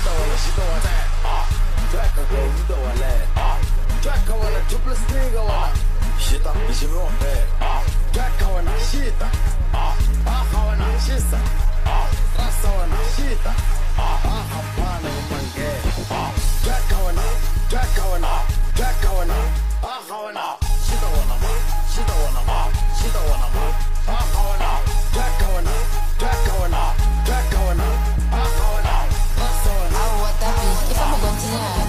시도하네 시도하네 트랙하고 위도하네 트랙하고는 투플 스팅하고나 시다 비시면 돼 트랙하고나 시다 아하고나 시사 라사고나 시다 아하파는 만개 트랙하고나 트랙하고나 트랙하고나 아하고나 시도하나 마 시도하나 마 시도하나 마 아하고나 트랙하고나 트랙하고나 트랙하고나 아하고나 라사고나 I want that beat if I'm going tonight.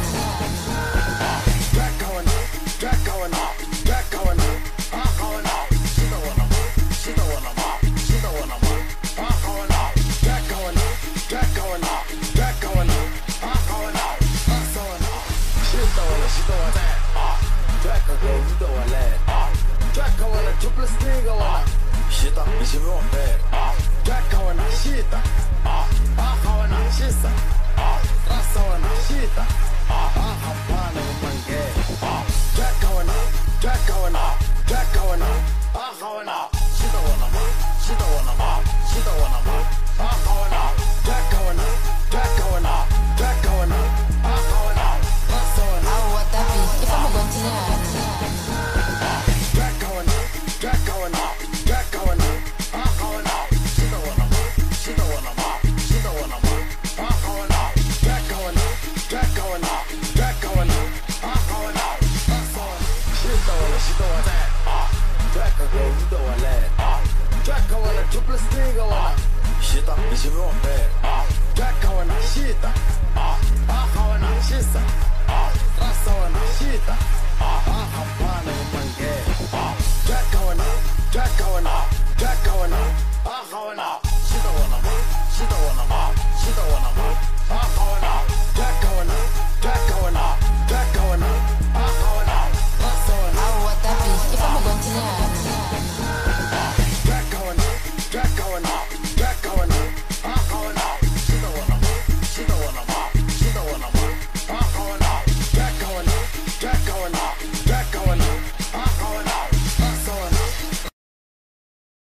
시다 비시면 돼